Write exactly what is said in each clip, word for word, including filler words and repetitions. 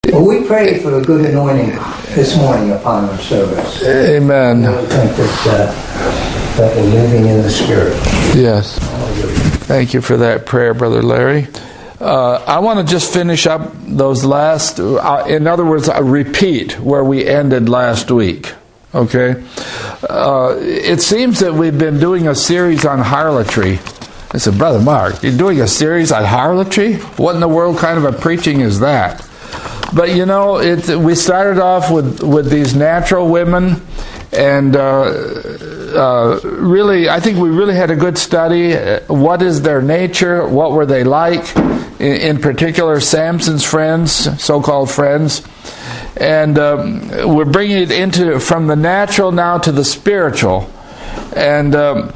Well, we pray for the good anointing this morning upon our service. Amen. I think that, uh, that we're moving in the Spirit. Yes. Thank you for that prayer, Brother Larry. Uh, I want to just finish up those last, uh, in other words, uh, repeat where we ended last week. Okay? Uh, it seems that we've been doing a series on harlotry. I said, Brother Mark, you're doing a series on harlotry? What in the world kind of a preaching is that? But you know, it, we started off with, with these natural women, and uh, uh, really, I think we really had a good study. What is their nature? What were they like? In, in particular, Samson's friends, so-called friends. And um, we're bringing it into from the natural now to the spiritual. And um,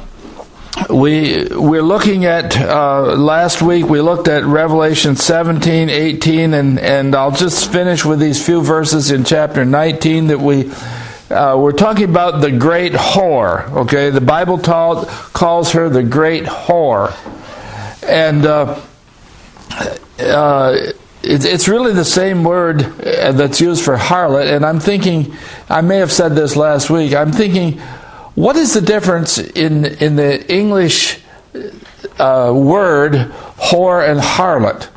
we we're looking at uh, last week we looked at Revelation seventeen, eighteen, and and I'll just finish with these few verses in chapter nineteen that we uh, we're talking about the great whore. Okay, the Bible taught, calls her the great whore, and uh, uh, it, it's really the same word that's used for harlot. And I'm thinking, I may have said this last week. I'm thinking, what is the difference in in the English uh, word whore and harlot?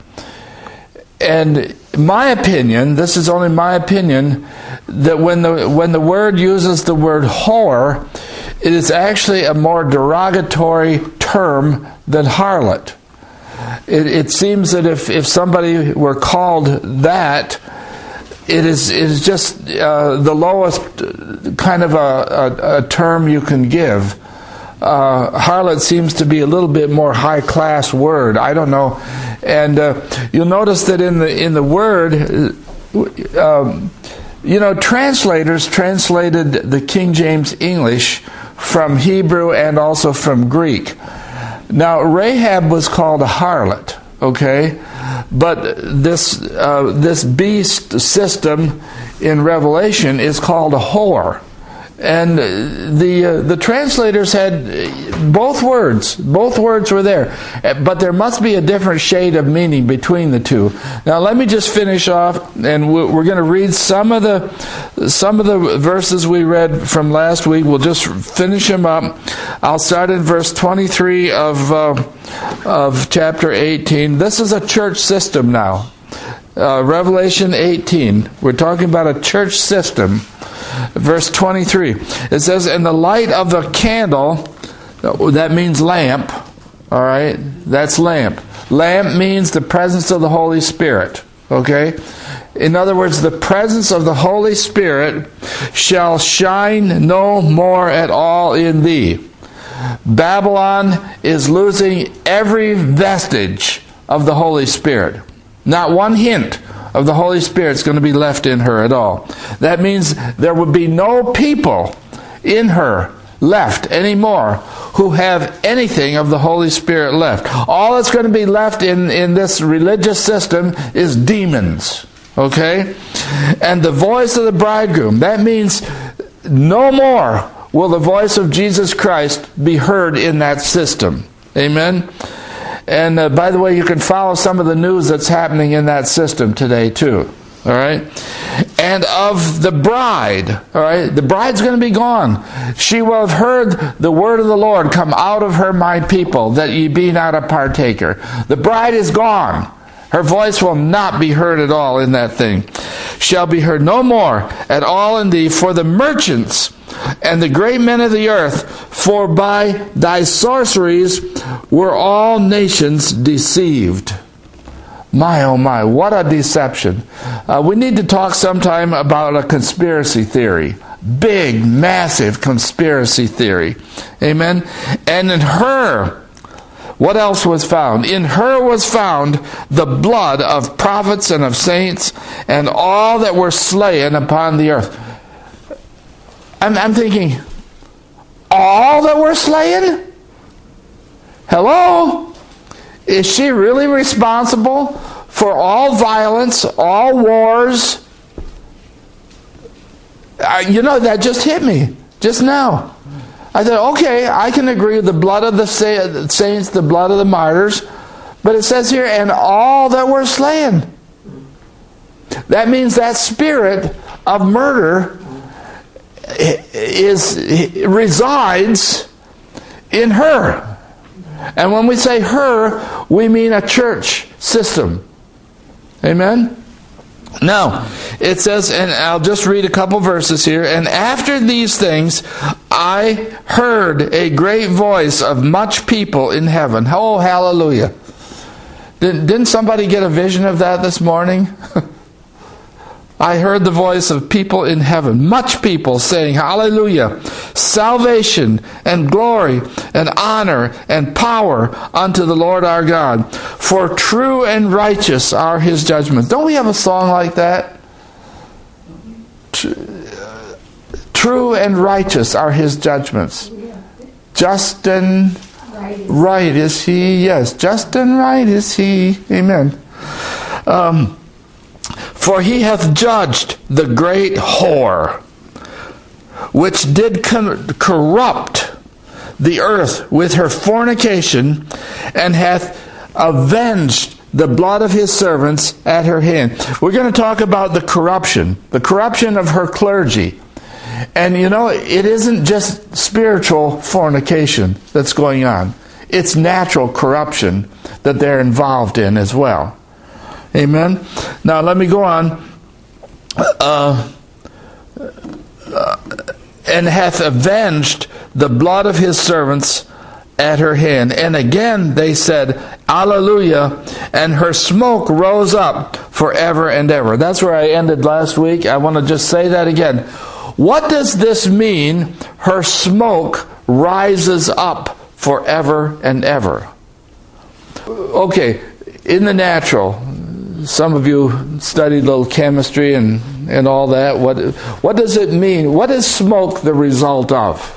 And my opinion, this is only my opinion, that when the when the word uses the word whore, it is actually a more derogatory term than harlot. It, it seems that if, if somebody were called that, It is, it is just uh, the lowest kind of a, a, a term you can give. Uh, harlot seems to be a little bit more high-class word. I don't know. And uh, you'll notice that in the in the word, um, you know, translators translated the King James English from Hebrew and also from Greek. Now, Rahab was called a harlot, okay? But this uh, this beast system in Revelation is called a whore, and the uh, the translators had both words. Both words were there, but there must be a different shade of meaning between the two. Now, let me just finish off, and we're going to read some of the some of the verses we read from last week. We'll just finish them up. I'll start in verse twenty-three of. Uh, of chapter eighteen. This is a church system now. Uh, Revelation eighteen. We're talking about a church system. Verse twenty-three. It says, "And the light of the candle," that means lamp. All right? That's lamp. Lamp means the presence of the Holy Spirit. Okay? In other words, the presence of the Holy Spirit shall shine no more at all in thee. Babylon is losing every vestige of the Holy Spirit. Not one hint of the Holy Spirit is going to be left in her at all. That means there would be no people in her left anymore who have anything of the Holy Spirit left. All that's going to be left in, in this religious system is demons. Okay? And the voice of the bridegroom, that means no more will the voice of Jesus Christ be heard in that system. Amen? And uh, by the way, you can follow some of the news that's happening in that system today too. All right? And of the bride, all right? The bride's going to be gone. She will have heard the word of the Lord come out of her, my people, that ye be not a partaker. The bride is gone. Her voice will not be heard at all in that thing. Shall be heard no more at all in thee, for the merchants and the great men of the earth, for by thy sorceries were all nations deceived. My, oh my, what a deception. Uh, we need to talk sometime about a conspiracy theory. Big, massive conspiracy theory. Amen? And in her, what else was found? In her was found the blood of prophets and of saints, and all that were slain upon the earth. I'm, I'm thinking, all that were slain? Hello? Is she really responsible for all violence, all wars? Uh, you know, that just hit me just now. I thought, okay, I can agree with the blood of the saints, the blood of the martyrs, but it says here, and all that were slain. That means that spirit of murder is resides in her. And when we say her, we mean a church system. Amen? Now, it says, and I'll just read a couple verses here. And after these things, I heard a great voice of much people in heaven. Oh, hallelujah. Didn't, didn't somebody get a vision of that this morning? I heard the voice of people in heaven, much people saying, hallelujah, salvation and glory and honor and power unto the Lord our God. For true and righteous are his judgments. Don't we have a song like that? True and righteous are his judgments. Just and right is he. Yes, just and right is he. Amen. Um... For he hath judged the great whore, which did corrupt the earth with her fornication, and hath avenged the blood of his servants at her hand. We're going to talk about the corruption, the corruption of her clergy. And you know, it isn't just spiritual fornication that's going on. It's natural corruption that they're involved in as well. Amen. Now let me go on. Uh, uh, and hath avenged the blood of his servants at her hand. And again they said, Alleluia, and her smoke rose up forever and ever. That's where I ended last week. I want to just say that again. What does this mean, her smoke rises up forever and ever? Okay, in the natural, some of you studied a little chemistry and, and all that. What what does it mean? What is smoke the result of?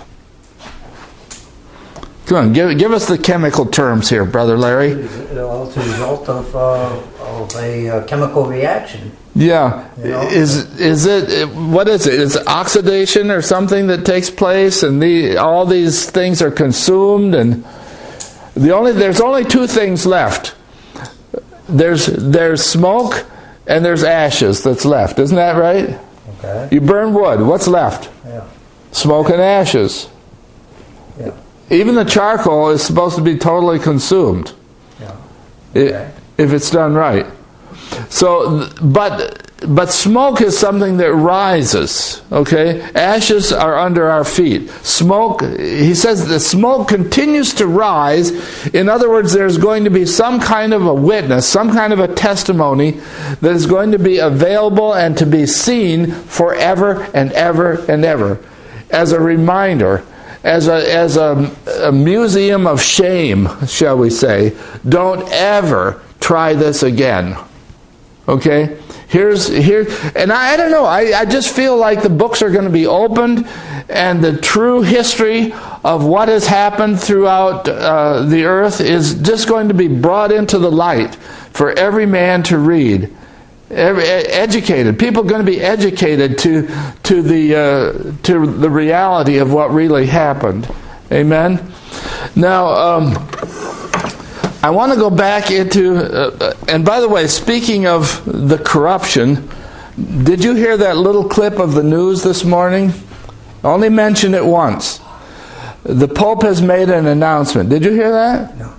Come on, give give us the chemical terms here, Brother Larry. Well, it's a result of, uh, of a uh, chemical reaction. Yeah. You know? Is is it, what is it? Is it oxidation or something that takes place, and the all these things are consumed, and the only there's only two things left. There's there's smoke and there's ashes that's left. Isn't that right? Okay. You burn wood. What's left? Yeah. Smoke and ashes. Yeah. Even the charcoal is supposed to be totally consumed. Yeah. Okay. If it's done right. So, but but smoke is something that rises. Okay, ashes are under our feet. Smoke. He says the smoke continues to rise. In other words, there's going to be some kind of a witness, some kind of a testimony that is going to be available and to be seen forever and ever and ever, as a reminder, as a as a, a museum of shame, shall we say? Don't ever try this again. Okay, here's here, and I, I don't know. I, I just feel like the books are going to be opened, and the true history of what has happened throughout uh, the earth is just going to be brought into the light for every man to read. Every, educated people are going to be educated to to the uh, to the reality of what really happened. Amen. Now. Um, I want to go back into, uh, and by the way, speaking of the corruption, did you hear that little clip of the news this morning? I only mentioned it once. The Pope has made an announcement. Did you hear that? No.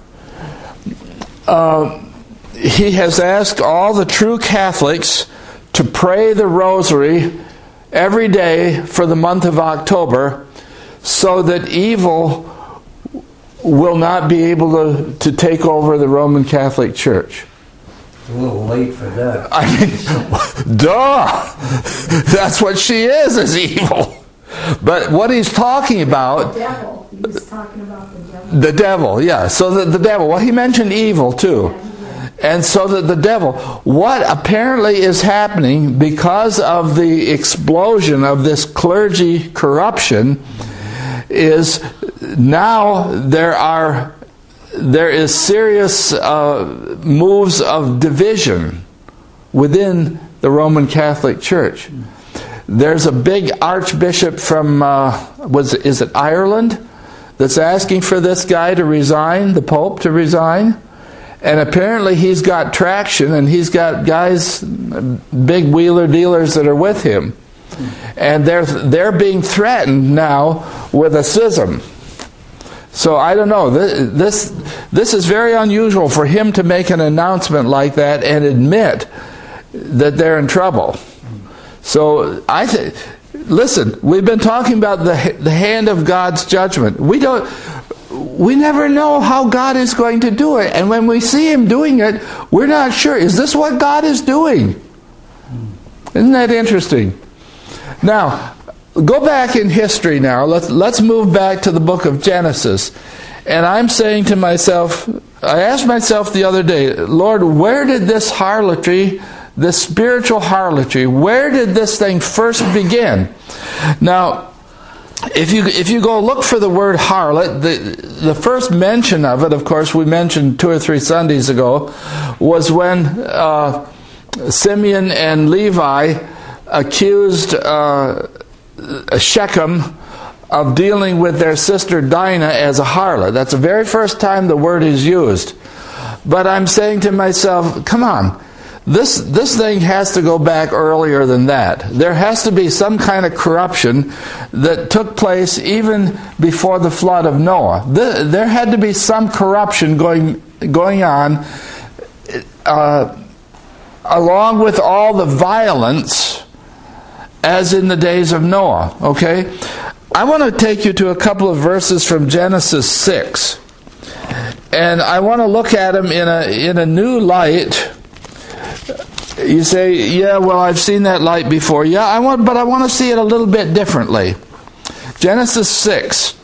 Uh, he has asked all the true Catholics to pray the rosary every day for the month of October so that evil will not be able to, to take over the Roman Catholic Church. A little late for that. I mean, duh! That's what she is, is evil. But what he's talking about... The devil. He's talking about the devil. The devil, yeah. So the, the devil. Well, he mentioned evil, too. And so that the devil... What apparently is happening because of the explosion of this clergy corruption is... Now there are there is serious uh, moves of division within the Roman Catholic Church. There's a big archbishop from uh, was is it Ireland that's asking for this guy to resign, the Pope to resign, And apparently he's got traction, and he's got guys, big wheeler dealers that are with him. And they're, they're being threatened now with a schism. So I don't know. This, this this is very unusual for him to make an announcement like that and admit that they're in trouble. So I think, listen, we've been talking about the the hand of God's judgment. We don't, we never know how God is going to do it, and when we see Him doing it, we're not sure. Is this what God is doing? Isn't that interesting? Now, go back in history now. Let's let's move back to the book of Genesis. And I'm saying to myself, I asked myself the other day, Lord, where did this harlotry, this spiritual harlotry, where did this thing first begin? Now, if you if you go look for the word harlot, the the first mention of it, of course, we mentioned two or three Sundays ago, was when uh, Simeon and Levi accused uh, Shechem of dealing with their sister Dinah as a harlot. That's the very first time the word is used. But I'm saying to myself, come on, this this thing has to go back earlier than that. There has to be some kind of corruption that took place even before the flood of Noah. There had to be some corruption going going on uh, along with all the violence as in the days of Noah, okay? I want to take you to a couple of verses from Genesis six. And I want to look at them in a in a new light. You say, yeah, well, I've seen that light before. Yeah, I want, but I want to see it a little bit differently. Genesis six.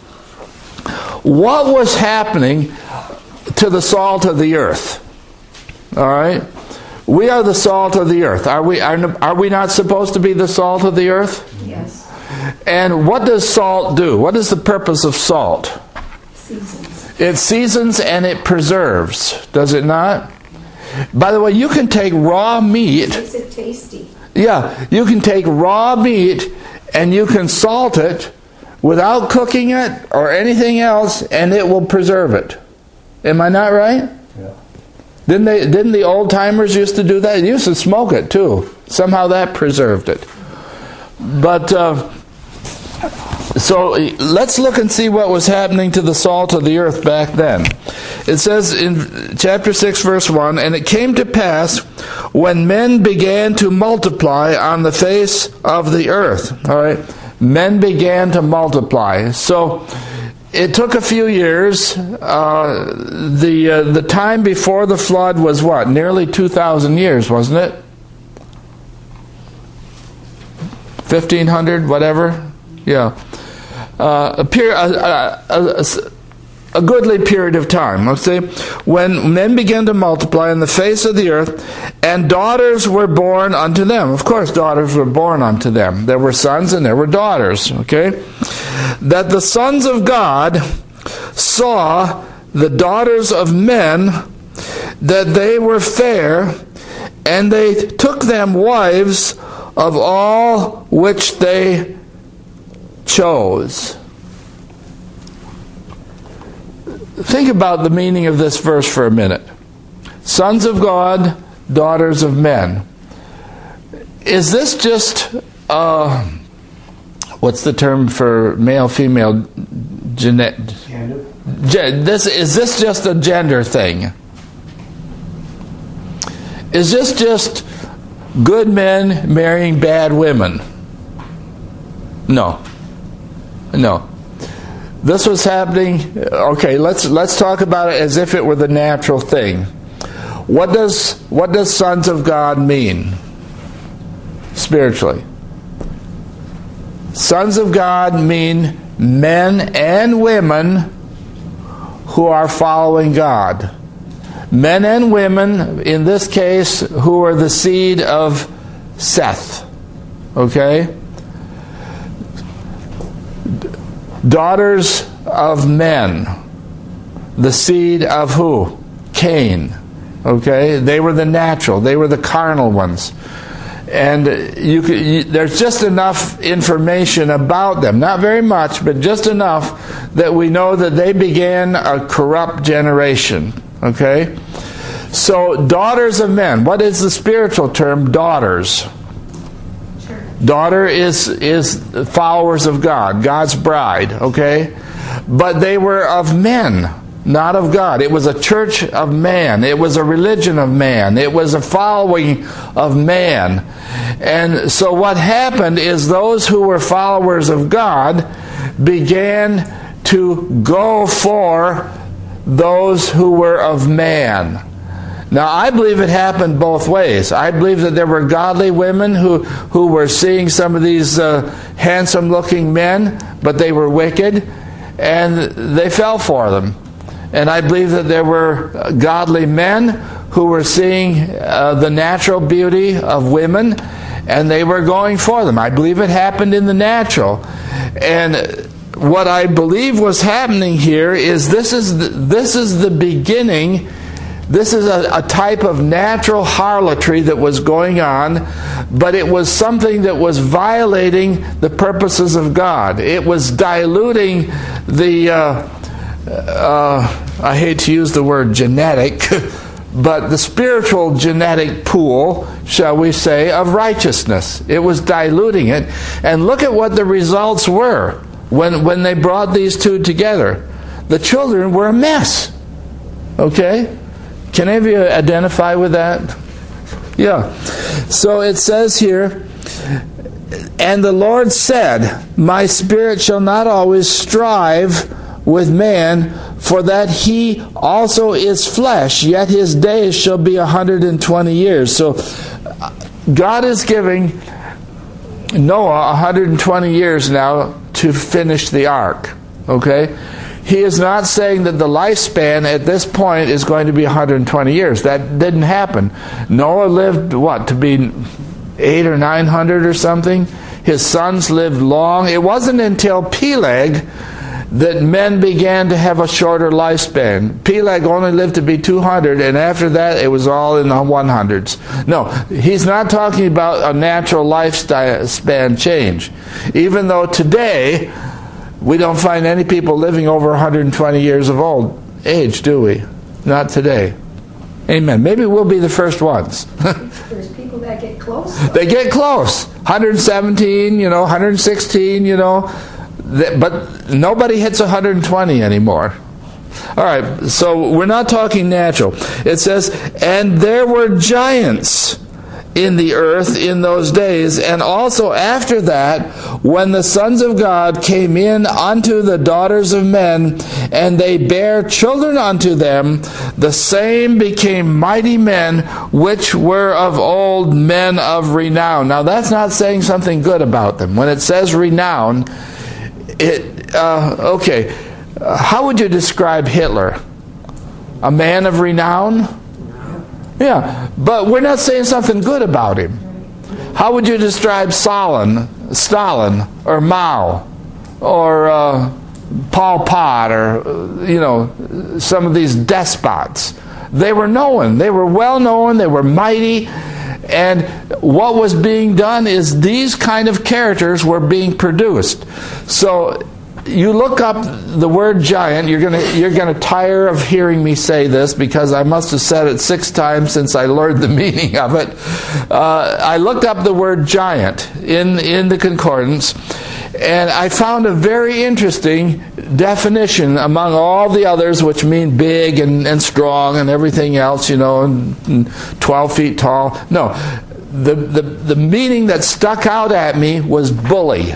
What was happening to the salt of the earth? All right? We are the salt of the earth. Are we, are, are we not supposed to be the salt of the earth? Yes. And what does salt do? What is the purpose of salt? Seasons. It seasons and it preserves. Does it not? By the way, you can take raw meat. Makes it tasty. Yeah, you can take raw meat and you can salt it without cooking it or anything else, and it will preserve it. Am I not right? Yeah. Didn't they? Didn't the old timers used to do that? They used to smoke it too. Somehow that preserved it. But uh, so let's look and see what was happening to the salt of the earth back then. It says in chapter six, verse one, and it came to pass when men began to multiply on the face of the earth. All right, men began to multiply. So it took a few years. Uh, the uh, the time before the flood was what? Nearly two thousand years, wasn't it? fifteen hundred, whatever. Yeah. Uh, a, peri- a, a, a, a goodly period of time. Let's see. When men began to multiply on the face of the earth, and daughters were born unto them. Of course, daughters were born unto them. There were sons and there were daughters. Okay? That the sons of God saw the daughters of men, that they were fair, and they took them wives of all which they chose. Think about the meaning of this verse for a minute. Sons of God, daughters of men. Is this just, uh, what's the term for male, female? Gene- Gender. Gen- this, is this just a gender thing? Is this just good men marrying bad women? No. No. This was happening. Okay, let's let's talk about it as if it were the natural thing. What does what does sons of God mean spiritually? Sons of God mean men and women who are following God. Men and women, in this case, who are the seed of Seth. Okay? Daughters of men. The seed of who? Cain. Okay? They were the natural. They were the carnal ones. And you, you, there's just enough information about them. Not very much, but just enough that we know that they began a corrupt generation. Okay? So, daughters of men. What is the spiritual term? Daughters. Daughter is is followers of God, God's bride, okay? But they were of men, not of God. It was a church of man. It was a religion of man. It was a following of man. And so what happened is those who were followers of God began to go for those who were of man. Now, I believe it happened both ways. I believe that there were godly women who, who were seeing some of these uh, handsome-looking men, but they were wicked, and they fell for them. And I believe that there were godly men who were seeing uh, the natural beauty of women, and they were going for them. I believe it happened in the natural. And what I believe was happening here is this is the, this is the beginning. This is a, a type of natural harlotry that was going on, but it was something that was violating the purposes of God. It was diluting the, uh, uh, I hate to use the word genetic, but the spiritual genetic pool, shall we say, of righteousness. It was diluting it. And look at what the results were when, when they brought these two together. The children were a mess. Okay? Can any of you identify with that? Yeah. So it says here, and the Lord said, my spirit shall not always strive with man, for that he also is flesh, yet his days shall be a hundred and twenty years. So God is giving Noah a hundred and twenty years now to finish the ark. Okay? He is not saying that the lifespan at this point is going to be one hundred twenty years. That didn't happen. Noah lived, what, to be eight or nine hundred or something? His sons lived long. It wasn't until Peleg that men began to have a shorter lifespan. Peleg only lived to be two hundred, and after that it was all in the one hundreds. No, he's not talking about a natural lifespan change. Even though today we don't find any people living over one hundred twenty years of old age, do we? Not today. Amen. Maybe we'll be the first ones. There's people that get close. They get close. one hundred seventeen, you know, one hundred sixteen, you know. But nobody hits one hundred twenty anymore. All right, so we're not talking natural. It says, and there were giants in the earth in those days, and also after that, when the sons of God came in unto the daughters of men, and they bare children unto them, the same became mighty men, which were of old, men of renown. Now that's not saying something good about them. When it says renown, it uh, okay, uh, how would you describe Hitler? A man of renown? Yeah, but we're not saying something good about him. How would you describe Stalin, Stalin, or Mao, or uh, Pol Pot, or uh, you know, some of these despots? They were known. They were well known. They were mighty. And what was being done is these kind of characters were being produced. So you look up the word giant, you're gonna you're gonna tire of hearing me say this because I must have said it six times since I learned the meaning of it. Uh, I looked up the word giant in in the concordance, and I found a very interesting definition among all the others, which mean big and, and strong and everything else, you know, and, and twelve feet tall. No, the, the the meaning that stuck out at me was bully.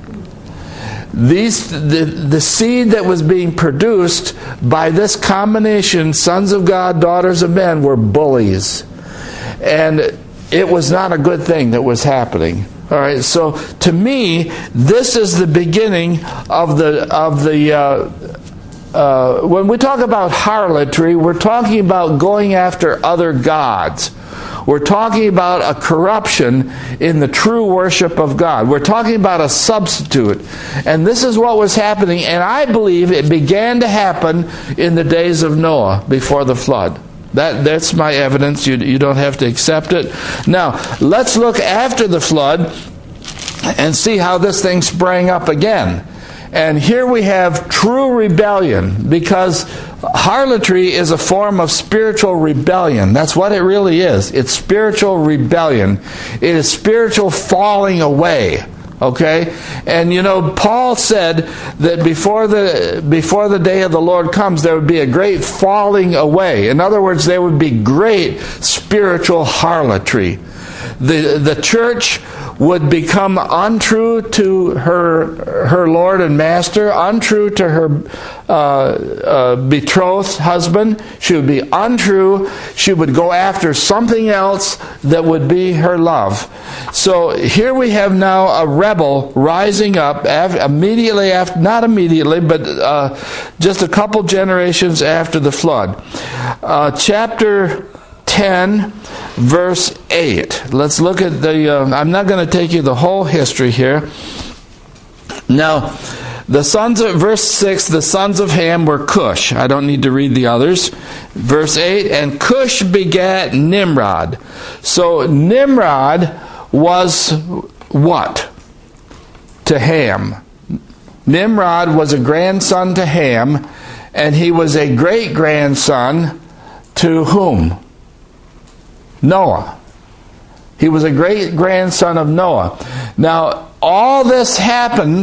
These the, the seed that was being produced by this combination, sons of God, daughters of men, were bullies. And it was not a good thing that was happening. All right, so to me, this is the beginning of the of the. Uh, uh, when we talk about harlotry, we're talking about going after other gods. We're talking about a corruption in the true worship of God. We're talking about a substitute. And this is what was happening, and I believe it began to happen in the days of Noah before the flood. That, that's my evidence. You, you don't have to accept it. Now, let's look after the flood and see how this thing sprang up again. And here we have true rebellion, because Harlotry is a form of spiritual rebellion. That's what it really is. It's spiritual rebellion. It is spiritual falling away. Okay? And you know, Paul said that before the before the day of the Lord comes, there would be a great falling away. In other words, there would be great spiritual harlotry. The the church would become untrue to her her Lord and Master, untrue to her uh, uh, betrothed husband. She would be untrue. She would go after something else that would be her love. So here we have now a rebel rising up af- immediately after, not immediately, but uh, just a couple generations after the flood. Uh, chapter ten, verse eight. Let's look at the, uh, I'm not going to take you the whole history here. Now, the sons of, verse six, the sons of Ham were Cush. I don't need to read the others. Verse eight, and Cush begat Nimrod. So Nimrod was what? To Ham. Nimrod was a grandson to Ham, and he was a great-grandson to whom? Noah. He was a great-grandson of Noah. Now, all this happened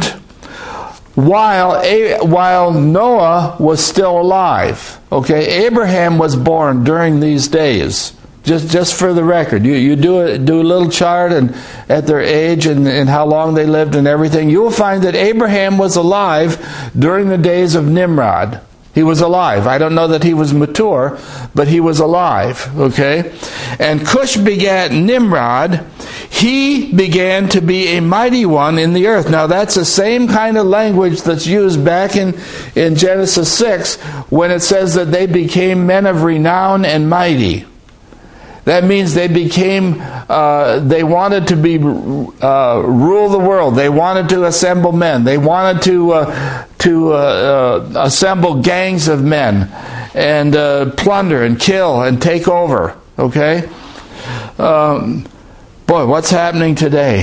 while while Noah was still alive. Okay, Abraham was born during these days. Just just for the record, you you do a, do a little chart and at their age and, and how long they lived and everything, you will find that Abraham was alive during the days of Nimrod. He was alive. I don't know that he was mature, but he was alive. Okay? And Cush begat Nimrod. He began to be a mighty one in the earth. Now that's the same kind of language that's used back in, in Genesis six when it says that they became men of renown and mighty. That means they became, uh, they wanted to be, uh, rule the world. They wanted to assemble men. They wanted to, uh, to, uh, uh, assemble gangs of men and, uh, plunder and kill and take over. Okay? Um, boy, what's happening today?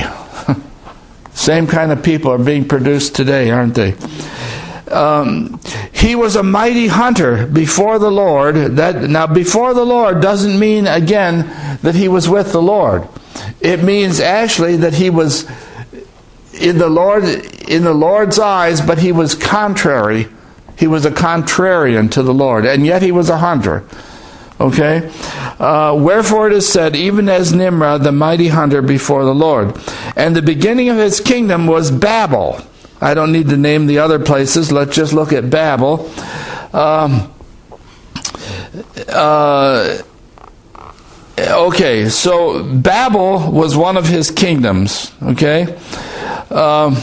Same kind of people are being produced today, aren't they? Um, he was a mighty hunter before the Lord. That now, before the Lord doesn't mean again that he was with the Lord. It means actually that he was in the Lord, in the Lord's eyes, but he was contrary. He was a contrarian to the Lord, and yet he was a hunter. Okay? Uh, wherefore it is said, even as Nimrod, the mighty hunter before the Lord. And the beginning of his kingdom was Babel. I don't need to name the other places. Let's just look at Babel. Um, uh, okay, so Babel was one of his kingdoms. Okay? Um,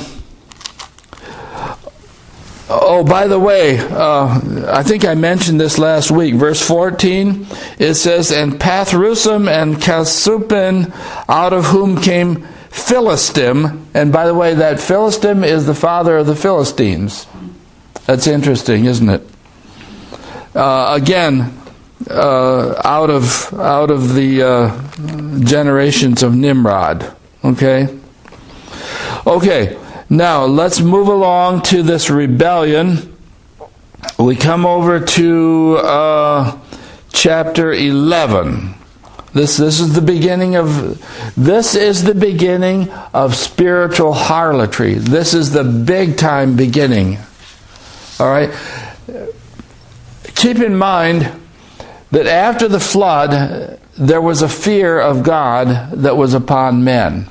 oh, by the way, uh, I think I mentioned this last week. Verse fourteen, it says, and Pathrusim and Kasupin, out of whom came Philistim, and by the way, that Philistim is the father of the Philistines. That's interesting, isn't it? Uh, again, uh, out of out of the uh, generations of Nimrod. Okay. Okay. Now let's move along to this rebellion. We come over to uh, chapter eleven. This this is the beginning of this is the beginning of spiritual harlotry. This is the big time beginning. All right. Keep in mind that after the flood, there was a fear of God that was upon men.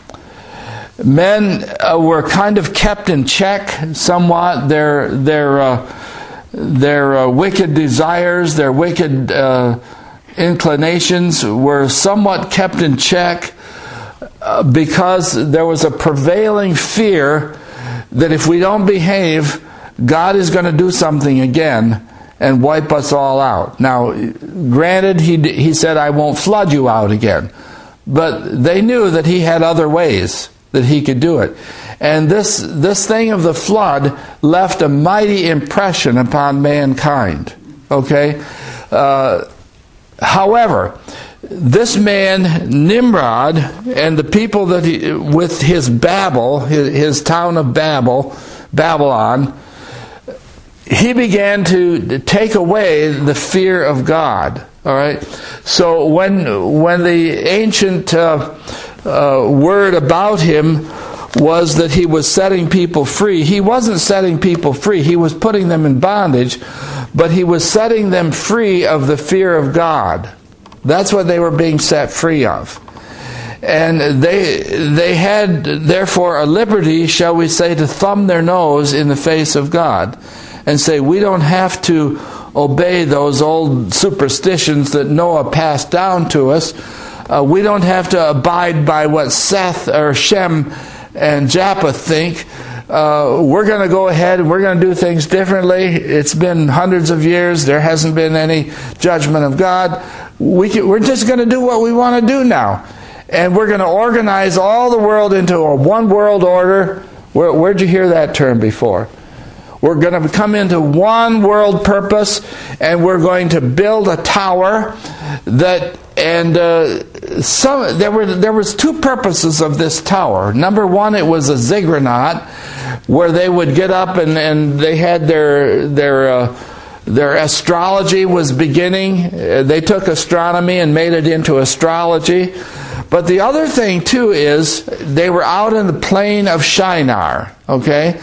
Men uh, were kind of kept in check somewhat. Their their uh, their uh, wicked desires, their wicked uh, inclinations were somewhat kept in check uh, because there was a prevailing fear that if we don't behave, God is going to do something again and wipe us all out. Now, granted, he he said, I won't flood you out again. But they knew that he had other ways that he could do it. And this this thing of the flood left a mighty impression upon mankind. Okay? Uh, however, this man, Nimrod, and the people that he, with his Babel, his, his town of Babel, Babylon, he began to take away the fear of God. All right. So when when the ancient uh, uh, word about him was that he was setting people free, he wasn't setting people free. He was putting them in bondage, but he was setting them free of the fear of God. That's what they were being set free of. And they they had, therefore, a liberty, shall we say, to thumb their nose in the face of God and say, we don't have to obey those old superstitions that Noah passed down to us. Uh, we don't have to abide by what Seth or Shem and Japheth think. Uh, we're going to go ahead and we're going to do things differently. It's been hundreds of years. There hasn't been any judgment of God. We can, we're just going to do what we want to do now. And we're going to organize all the world into a one world order. Where, where'd you hear that term before? We're going to come into one world purpose, and we're going to build a tower that, and uh, some there were there was two purposes of this tower. Number one, it was a ziggurat, where they would get up and, and they had their their uh, their astrology was beginning. Uh, they took astronomy and made it into astrology. But the other thing too is they were out in the plain of Shinar. Okay,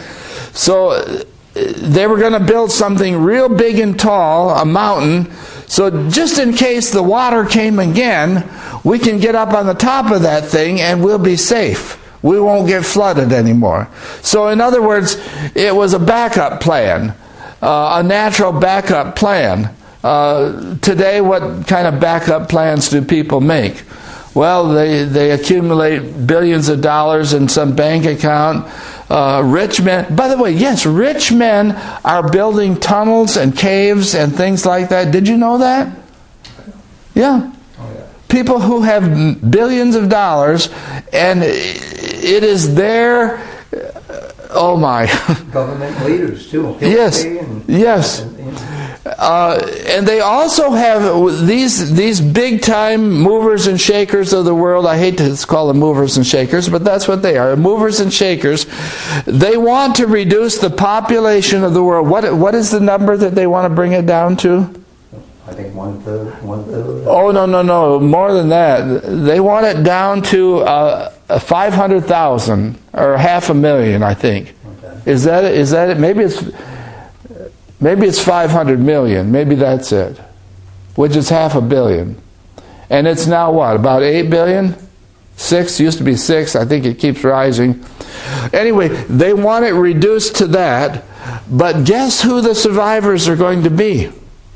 so they were going to build something real big and tall, a mountain, so just in case the water came again, we can get up on the top of that thing and we'll be safe. We won't get flooded anymore. So in other words, it was a backup plan, uh, a natural backup plan. Uh, today, what kind of backup plans do people make? Well, they, they accumulate billions of dollars in some bank account. Uh, rich men, by the way, yes, rich men are building tunnels and caves and things like that. Did you know that? Yeah. Oh, yeah. People who have billions of dollars, and it is their, oh my. Government leaders, too. Yes, And, yes. and, and, Uh, and they also have these these big time movers and shakers of the world. I hate to call them movers and shakers, but that's what they are, movers and shakers. They want to reduce the population of the world. What what is the number that they want to bring it down to? I think one third, one third. Oh no no no, more than that. They want it down to uh, five hundred thousand or half a million, I think. Okay. Is that is that it? Maybe it's. Maybe it's five hundred million. Maybe that's it. Which is half a billion. And it's now what? About eight billion? Six? Used to be six. I think it keeps rising. Anyway, they want it reduced to that. But guess who the survivors are going to be?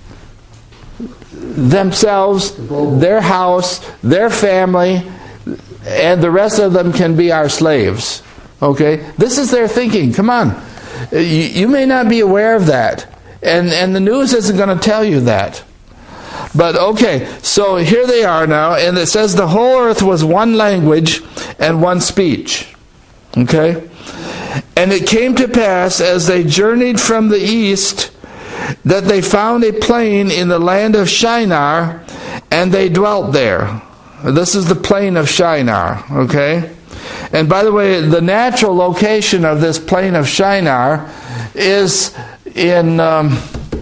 Themselves, their house, their family, and the rest of them can be our slaves. Okay? This is their thinking. Come on. You, you may not be aware of that. And, and the news isn't going to tell you that. But okay, so here they are now, and it says the whole earth was one language and one speech. Okay? And it came to pass, as they journeyed from the east, that they found a plain in the land of Shinar, and they dwelt there. This is the plain of Shinar, okay? And by the way, the natural location of this plain of Shinar is in um,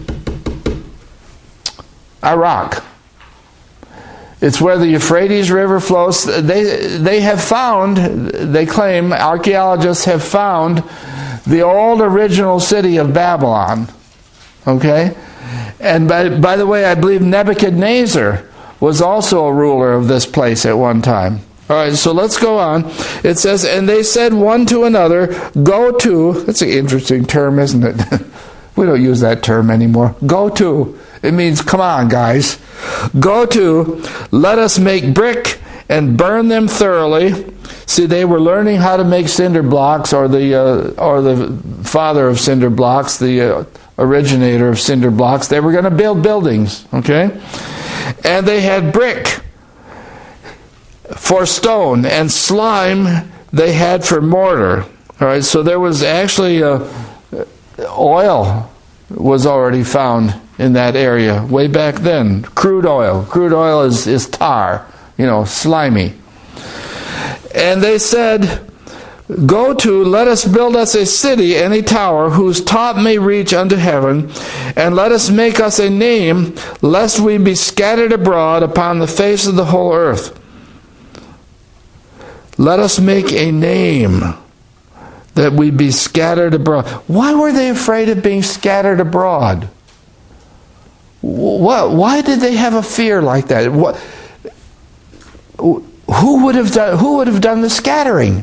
Iraq. It's where the Euphrates River flows. They they have found, they claim, archaeologists have found the old original city of Babylon. Okay? And by, by the way, I believe Nebuchadnezzar was also a ruler of this place at one time. All right, so let's go on. It says, and they said one to another, go to, that's an interesting term, isn't it? We don't use that term anymore. Go to. It means, come on, guys. Go to, let us make brick and burn them thoroughly. See, they were learning how to make cinder blocks, or the uh, or the father of cinder blocks, the uh, originator of cinder blocks. They were going to build buildings, okay? And they had brick for stone, and slime they had for mortar. All right, so there was actually uh, oil was already found in that area way back then. Crude oil. Crude oil is, is tar, you know, slimy. And they said, Go to, let us build us a city and a tower whose top may reach unto heaven, and let us make us a name, lest we be scattered abroad upon the face of the whole earth. Let us make a name, that we be scattered abroad. Why were they afraid of being scattered abroad? What, why did they have a fear like that? What, who would have done, who would have done the scattering?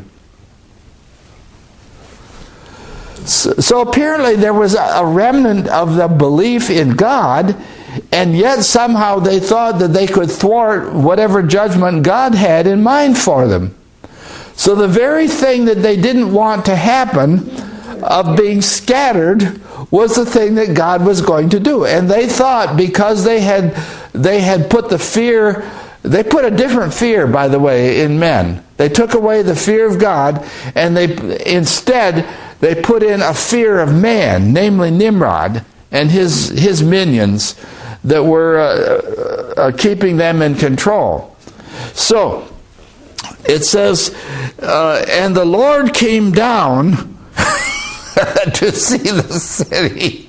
So, so apparently there was a remnant of the belief in God, and yet somehow they thought that they could thwart whatever judgment God had in mind for them. So the very thing that they didn't want to happen, of being scattered, was the thing that God was going to do. And they thought, because they had they had put the fear, they put a different fear, by the way, in men. They took away the fear of God, and they instead they put in a fear of man, namely Nimrod and his his minions that were uh, uh, keeping them in control. So it says, uh, and the Lord came down to see the city.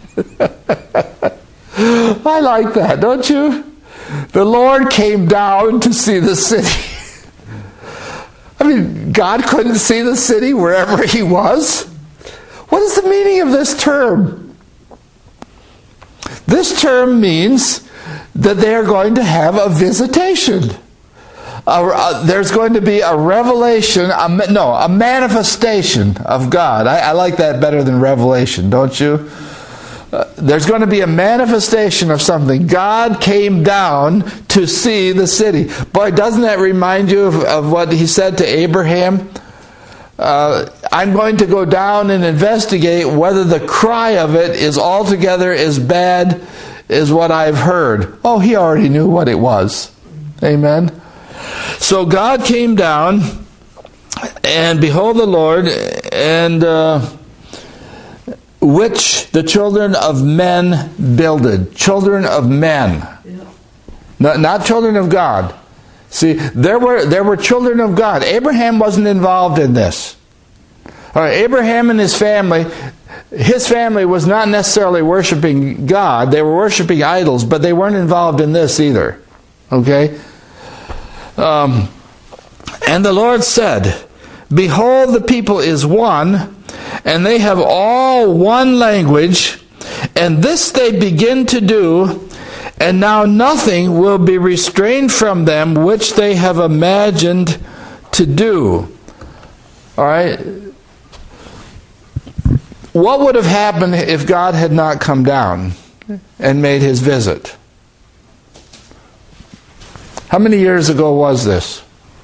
I like that, don't you? The Lord came down to see the city. I mean, God couldn't see the city wherever he was. What is the meaning of this term? This term means that they are going to have a visitation. A, a, there's going to be a revelation, a, no, a manifestation of God. I, I like that better than revelation, don't you? Uh, there's going to be a manifestation of something. God came down to see the city. Boy, doesn't that remind you of, of what he said to Abraham? Uh, I'm going to go down and investigate whether the cry of it is altogether as bad as what I've heard. Oh, he already knew what it was. Amen. So God came down, and behold the Lord, and uh, which the children of men builded. Children of men. Not, not children of God. See, there were there were children of God. Abraham wasn't involved in this. All right, Abraham and his family, his family was not necessarily worshiping God. They were worshiping idols, but they weren't involved in this either. Okay? Um, and the Lord said, behold, the people is one, and they have all one language, and this they begin to do, and now nothing will be restrained from them which they have imagined to do. All right? What would have happened if God had not come down and made his visit? How many years ago was this?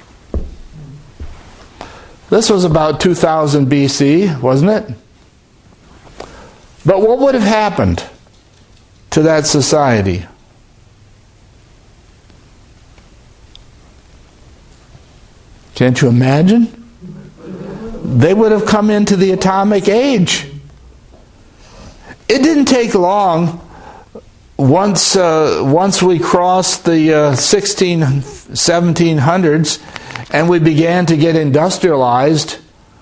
This was about two thousand B C, wasn't it? But what would have happened to that society? Can't you imagine? They would have come into the atomic age. It didn't take long. Once uh, once we crossed the uh, sixteen, seventeen hundreds and we began to get industrialized,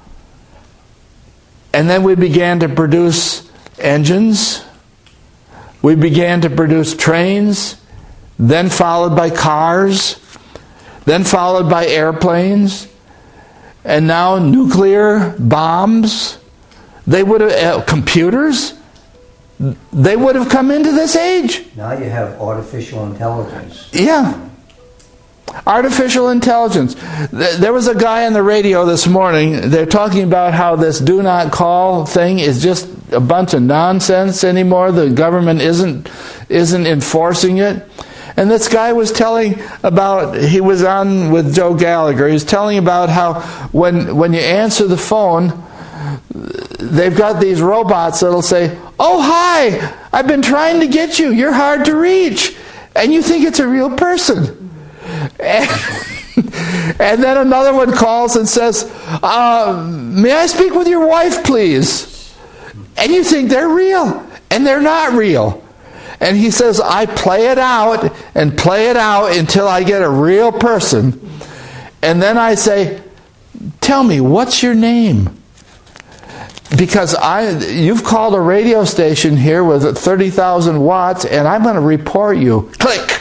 and then we began to produce engines, we began to produce trains, then followed by cars, then followed by airplanes, and now nuclear bombs. They would have uh, computers. They would have come into this age. Now you have artificial intelligence. Yeah. Artificial intelligence. There was a guy on the radio this morning. They're talking about how this do not call thing is just a bunch of nonsense anymore. The government isn't isn't enforcing it. And this guy was telling about, he was on with Joe Gallagher. He was telling about how when when you answer the phone, they've got these robots that'll say, "Oh, hi, I've been trying to get you. You're hard to reach." And you think it's a real person. And, and then another one calls and says, uh, "May I speak with your wife, please?" And you think they're real. And they're not real. And he says, "I play it out and play it out until I get a real person. And then I say, tell me, what's your name? Because I, you've called a radio station here with thirty thousand watts, and I'm going to report you. Click.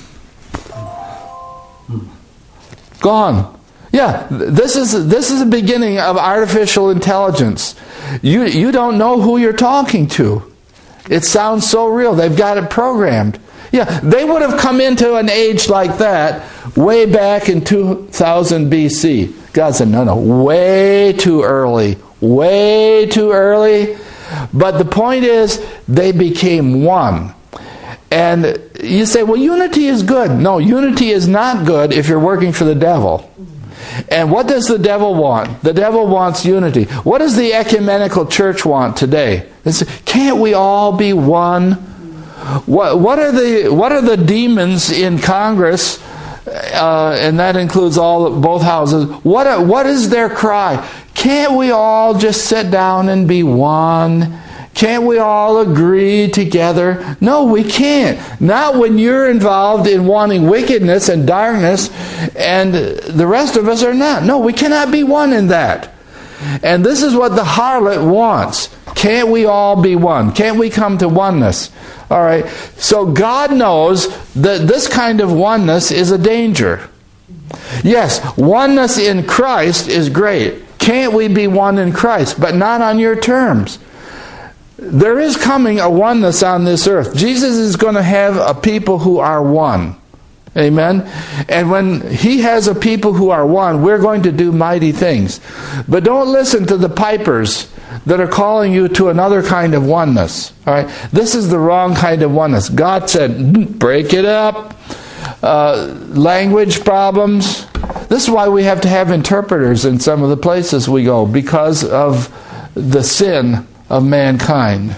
Gone. Yeah, this is this is the beginning of artificial intelligence. You you don't know who you're talking to. It sounds so real. They've got it programmed. Yeah, they would have come into an age like that way back in two thousand B C. God said, no, no, way too early. Way too early. But the point is, they became one. And you say, well, unity is good. No, unity is not good if you're working for the devil. And what does the devil want? The devil wants unity. What does the ecumenical church want today? It's, can't we all be one? What, what are the what are the demons in Congress? Uh, and that includes all both houses. What are, what is their cry? Can't we all just sit down and be one? Can't we all agree together? No, we can't. Not when you're involved in wanting wickedness and darkness and the rest of us are not. No, we cannot be one in that. And this is what the harlot wants. Can't we all be one? Can't we come to oneness? All right. So God knows that this kind of oneness is a danger. Yes, oneness in Christ is great. Can't we be one in Christ? But not on your terms. There is coming a oneness on this earth. Jesus is going to have a people who are one. Amen? And when He has a people who are one, we're going to do mighty things. But don't listen to the pipers that are calling you to another kind of oneness. All right? This is the wrong kind of oneness. God said, break it up. Uh, language problems. This is why we have to have interpreters in some of the places we go, because of the sin of mankind.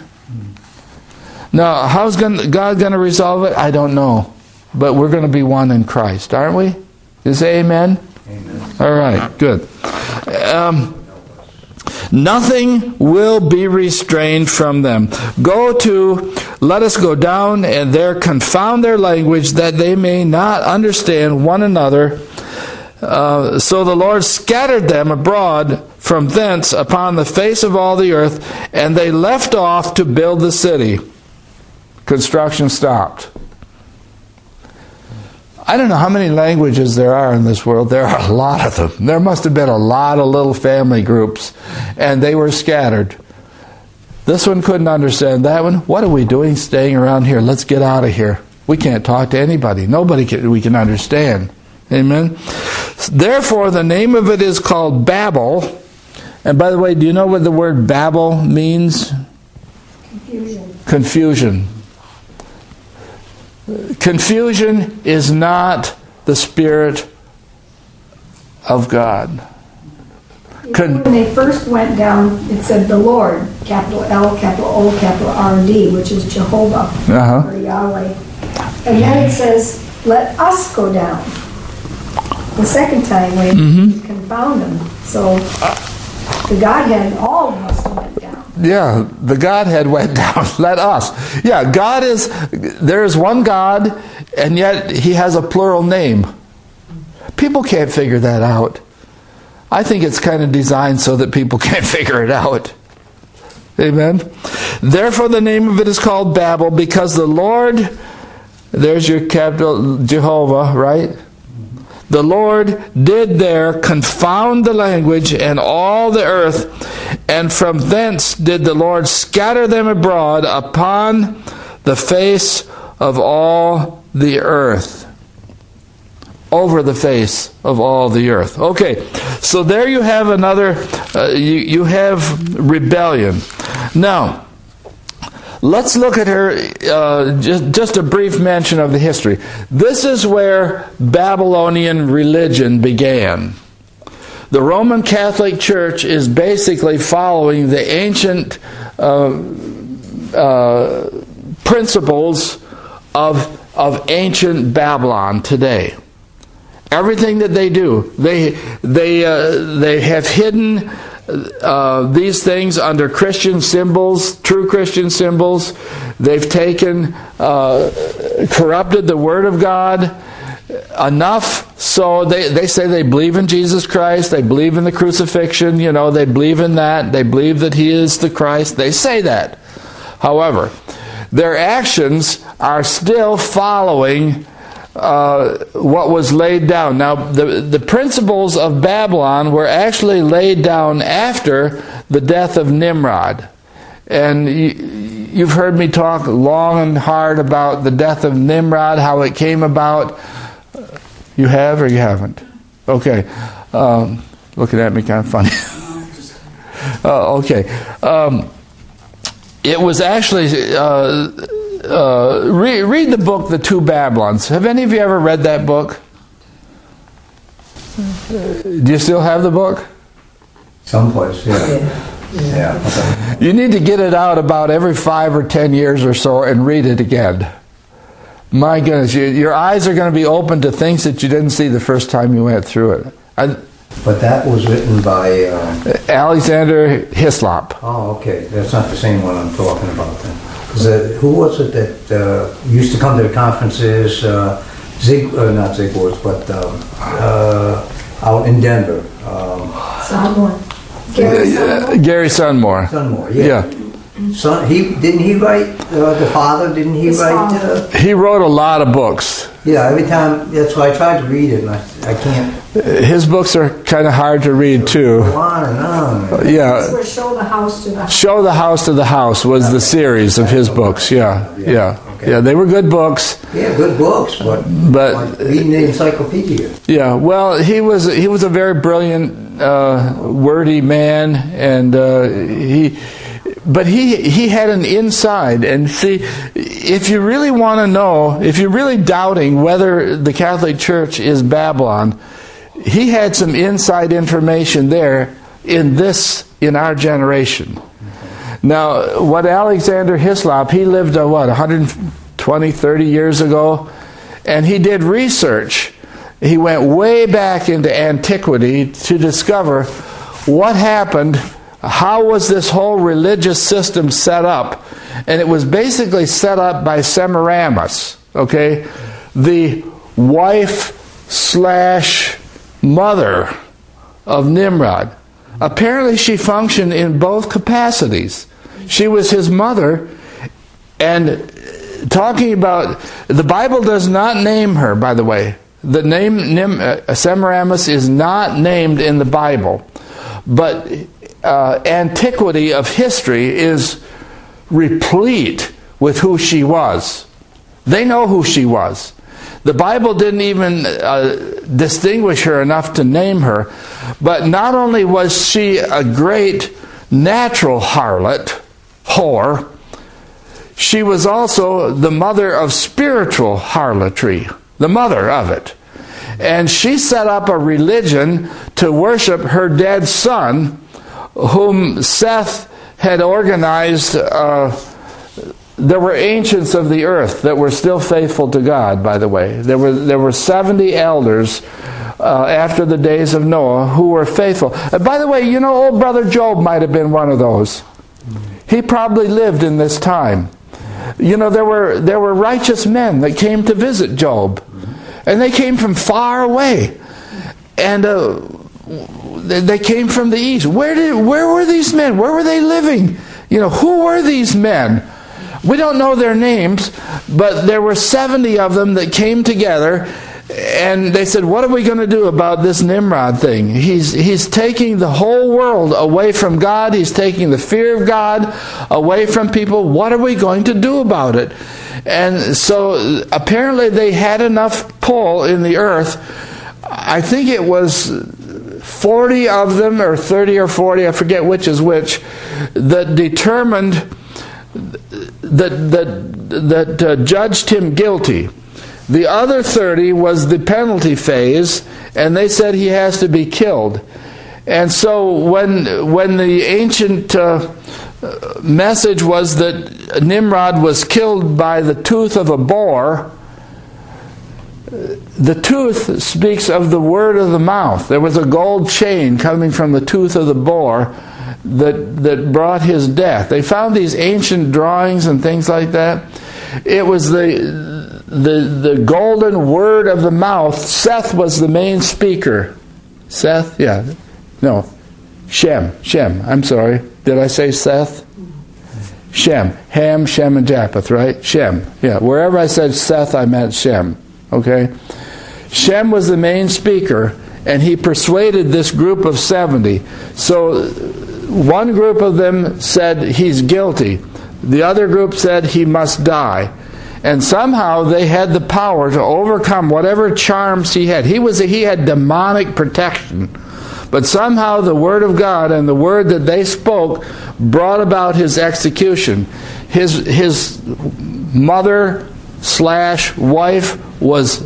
Now, how's God going to resolve it? I don't know. But we're going to be one in Christ, aren't we? You say amen? Amen. All right, good. Um, nothing will be restrained from them. Go to, let us go down and there confound their language, that they may not understand one another. Uh, so the Lord scattered them abroad from thence upon the face of all the earth, and they left off to build the city. Construction stopped. I don't know how many languages there are in this world. There are a lot of them. There must have been a lot of little family groups, and they were scattered. This one couldn't understand that one. What are we doing staying around here? Let's get out of here. We can't talk to anybody. Nobody can, we can understand. Amen? Therefore, the name of it is called Babel. And by the way, do you know what the word Babel means? Confusion. Confusion. Confusion is not the Spirit of God. Con- when they first went down, it said the Lord, capital L, capital O, capital R D, which is Jehovah, uh-huh. or Yahweh. And then it says, let us go down. The second time when mm-hmm. confound them. So the Godhead all must have went down. Yeah, the Godhead went down. Let us. Yeah, God is, there is one God, and yet He has a plural name. People can't figure that out. I think it's kind of designed so that people can't figure it out. Amen? Therefore the name of it is called Babel, because the Lord, there's your capital, Jehovah, right? The Lord did there confound the language and all the earth, and from thence did the Lord scatter them abroad upon the face of all the earth. Over the face of all the earth. Okay, so there you have another, uh, you, you have rebellion. Now, let's look at her, uh, just, just a brief mention of the history. This is where Babylonian religion began. The Roman Catholic Church is basically following the ancient uh, uh, principles of, of ancient Babylon today. Everything that they do, they they uh, they have hidden uh, these things under Christian symbols, true Christian symbols. They've taken, uh, corrupted the Word of God enough So they, they say they believe in Jesus Christ, they believe in the crucifixion, you know, they believe in that, they believe that he is the Christ, they say that. However, their actions are still following uh, what was laid down. Now, the, the principles of Babylon were actually laid down after the death of Nimrod. And you, you've heard me talk long and hard about the death of Nimrod, how it came about. You have or you haven't? Okay. Um, looking at me kind of funny. uh, okay. Um, it was actually... Uh, uh, re- read the book, The Two Babylons. Have any of you ever read that book? Do you still have the book? Someplace, yeah. Yeah. You need to get it out about every five or ten years or so and read it again. My goodness, you, your eyes are going to be open to things that you didn't see the first time you went through it. I, But that was written by... Uh, Alexander Hislop. oh, okay. That's not the same one I'm talking about then. Because uh, who was it that uh, used to come to the conferences? Uh, Zig, uh, not Zig Wars, but um, uh, out in Denver. Um, Someone. Gary Uh, Someone? Gary Sunmore. Sunmore, yeah. Yeah. Son, he didn't he write uh, the father? Didn't he His write? father. Uh, He wrote a lot of books. yeah, every time. That's why I tried to read it, and I, I can't. His books are kind of hard to read too. Go on and on. This Yeah. was Show the House to the House. Show the House to the House was the series of his books. Yeah. Yeah. Yeah. They were good books. Yeah, good books, but But- like reading the encyclopedia. Yeah, well, he was he was a very brilliant, uh, wordy man, and uh, he, but he he had an inside. And see, if you really want to know, if you're really doubting whether the Catholic Church is Babylon, he had some inside information there in this in our generation. Now, what Alexander Hislop, he lived uh, what one hundred twenty, thirty years ago, and he did research. He went way back into antiquity to discover what happened, how was this whole religious system set up. And it was basically set up by Semiramis, okay, the wife slash mother of Nimrod. Apparently she functioned in both capacities. She was his mother, and talking about, the Bible does not name her, by the way. The name Nim, uh, Semiramis is not named in the Bible, but uh, antiquity of history is replete with who she was. They know who she was. The Bible didn't even uh, distinguish her enough to name her, but not only was she a great natural harlot, whore, she was also the mother of spiritual harlotry. The mother of it. And she set up a religion to worship her dead son, whom Seth had organized. Uh, there were ancients of the earth that were still faithful to God, by the way. There were, there were seventy elders uh, after the days of Noah who were faithful. And by the way, you know, old brother Job might have been one of those. He probably lived in this time. You know, there were there were righteous men that came to visit Job, and they came from far away, and uh, they came from the east. Where did where were these men? Where were they living? You know, who were these men? We don't know their names, but there were seventy of them that came together, and they said, "What are we going to do about this Nimrod thing? He's he's taking the whole world away from God. He's taking the fear of God away from people. What are we going to do about it?" And so apparently they had enough pull in the earth. I think it was forty of them, or thirty or forty, I forget which is which, that determined that that that uh, judged him guilty. The other thirty was the penalty phase, and they said he has to be killed. And so when when the ancient uh, message was that Nimrod was killed by the tooth of a boar, the tooth speaks of the word of the mouth. There was a gold chain coming from the tooth of the boar that that brought his death. They found these ancient drawings and things like that. It was the the, the golden word of the mouth, Seth was the main speaker. Seth? Yeah. No. Shem. Shem. I'm sorry. Did I say Seth? Shem. Ham, Shem, and Japheth, right? Shem. Yeah. Wherever I said Seth, I meant Shem. Okay? Shem was the main speaker, and he persuaded this group of seventy. So one group of them said he's guilty. The other group said he must die. And somehow they had the power to overcome whatever charms he had. He was he had demonic protection. But somehow the Word of God and the word that they spoke brought about his execution. His his mother slash wife was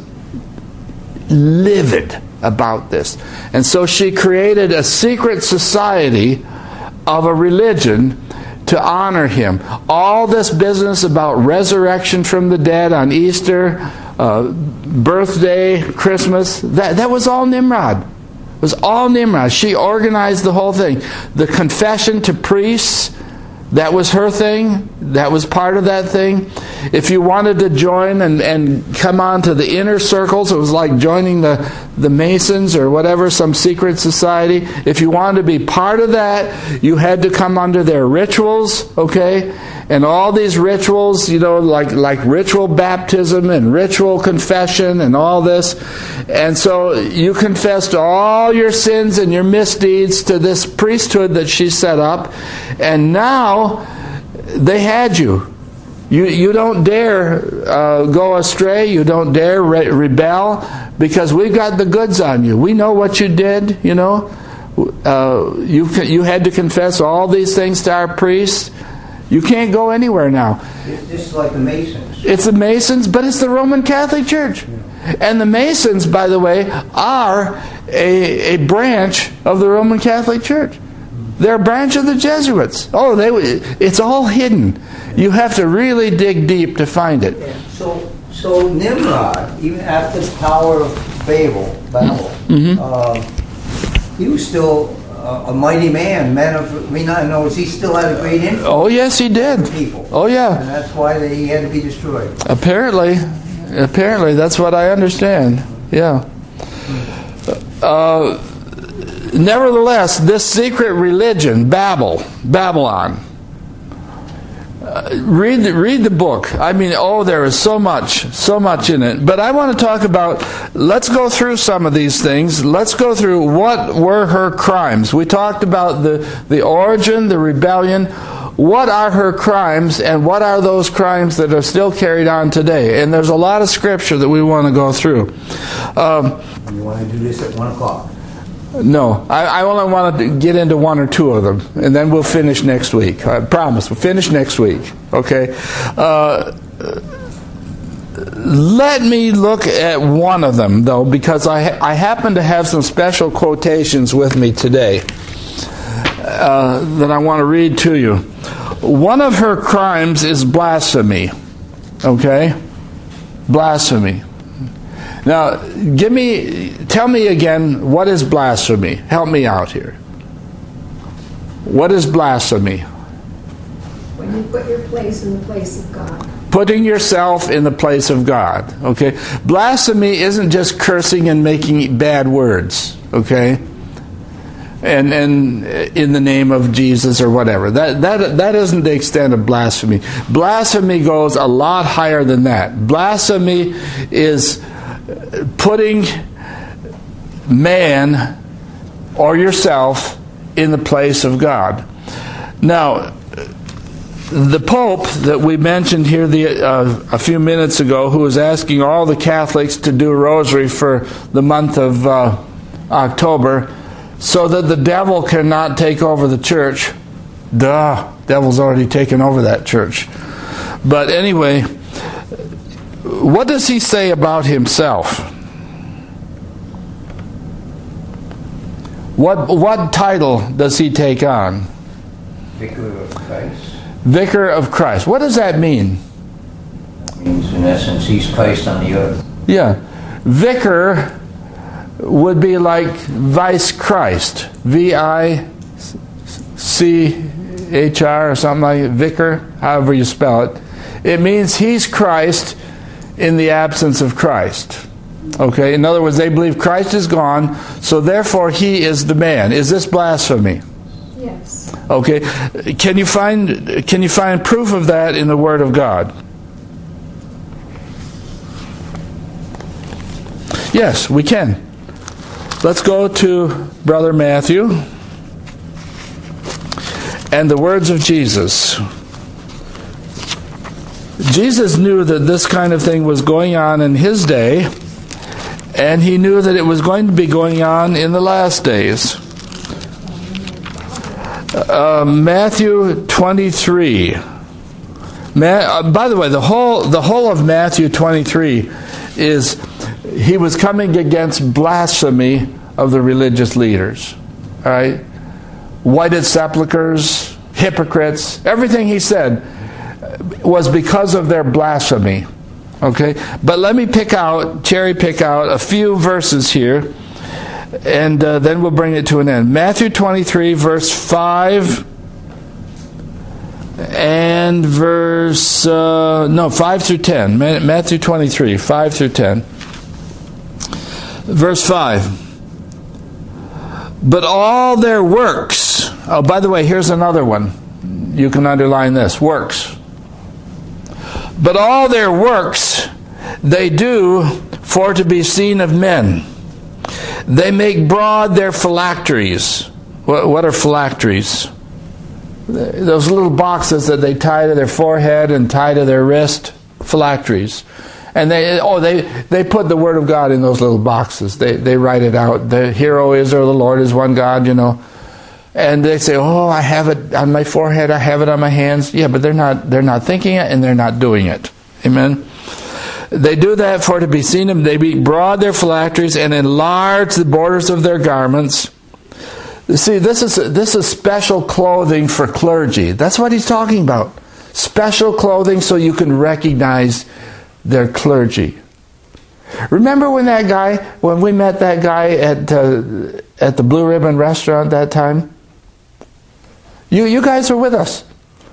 livid about this. And so she created a secret society of a religion to honor him. All this business about resurrection from the dead on Easter, uh, birthday, Christmas, that, that was all Nimrod. It was all Nimrod. She organized the whole thing. The confession to priests, that was her thing. That was part of that thing. If you wanted to join and, and come on to the inner circles, it was like joining the, the Masons or whatever, some secret society. If you wanted to be part of that, you had to come under their rituals, okay? And all these rituals, you know, like, like ritual baptism and ritual confession and all this. And so you confessed all your sins and your misdeeds to this priesthood that she set up. And now they had you. You you don't dare uh, go astray. You don't dare re- rebel, because we've got the goods on you. We know what you did. You know, uh, you you had to confess all these things to our priests. You can't go anywhere now. It's just like the Masons. It's the Masons, but it's the Roman Catholic Church. Yeah. And the Masons, by the way, are a, a branch of the Roman Catholic Church. They're a branch of the Jesuits. Oh, they it's all hidden. You have to really dig deep to find it. Yeah. So, so Nimrod, even after the Tower of Babel, Babel, mm-hmm. uh, he was still a, a mighty man, man of renown. No, he still had a great influence. Oh yes, he did. People. Oh yeah. And that's why they, he had to be destroyed. Apparently, apparently that's what I understand. Yeah. Uh, nevertheless, this secret religion, Babel, Babylon. Uh, read the, read the book. I mean, oh, there is so much, so much in it. But I want to talk about, let's go through some of these things. Let's go through what were her crimes. We talked about the, the origin, the rebellion. What are her crimes, and what are those crimes that are still carried on today? And there's a lot of scripture that we want to go through. Um, you want to do this at one o'clock? No, I, I only want to get into one or two of them, and then we'll finish next week. I promise, we'll finish next week. Okay? Uh, let me look at one of them, though, because I, ha- I happen to have some special quotations with me today uh, that I want to read to you. One of her crimes is blasphemy. Okay? Blasphemy. Now, give me, tell me again, what is blasphemy? Help me out here. What is blasphemy? When you put your place in the place of God. Putting yourself in the place of God. Okay? Blasphemy isn't just cursing and making bad words. Okay? And and in the name of Jesus or whatever. That that that isn't the extent of blasphemy. Blasphemy goes a lot higher than that. Blasphemy is putting man or yourself in the place of God. Now, the Pope that we mentioned here the, uh, a few minutes ago, who was asking all the Catholics to do rosary for the month of uh, October, so that the devil cannot take over the church. Duh, devil's already taken over that church. But anyway, what does he say about himself? What what title does he take on? Vicar of Christ. Vicar of Christ. What does that mean? It means, in essence, he's Christ on the earth. Yeah. Vicar would be like Vice Christ. V I C H R or something like that. Vicar, however you spell it. It means he's Christ in the absence of Christ. Okay, in other words, they believe Christ is gone, so therefore he is the man. Is this blasphemy? Yes. Okay, can you find can you find proof of that in the Word of God? Yes, we can. Let's go to Brother Matthew and the words of Jesus. Jesus knew that this kind of thing was going on in his day, and he knew that it was going to be going on in the last days. Uh, Matthew twenty-three. Ma- uh, by the way, the whole the whole of Matthew twenty-three is he was coming against blasphemy of the religious leaders. All right, whited sepulchres, hypocrites. Everything he said was because of their blasphemy. Okay, but let me pick out, cherry pick out a few verses here, and uh, then we'll bring it to an end. Matthew twenty-three, verse five, and verse uh, no five through ten. Matthew twenty-three, five through ten. Verse five. But all their works. Oh, by the way, here's another one. You can underline this: works. But all their works they do for to be seen of men. They make broad their phylacteries. What, what are phylacteries? Those little boxes that they tie to their forehead and tie to their wrist. Phylacteries. And they oh they, they put the Word of God in those little boxes. They they write it out. The Hear, O Israel, the Lord is one God, you know. And they say, oh, I have it on my forehead, I have it on my hands. Yeah, but they're not they're not thinking it and they're not doing it. Amen? They do that for to be seen of. They be broad their phylacteries and enlarge the borders of their garments. See, this is this is special clothing for clergy. That's what he's talking about. Special clothing so you can recognize their clergy. Remember when that guy, when we met that guy at uh, at the Blue Ribbon restaurant that time? You you guys were with us.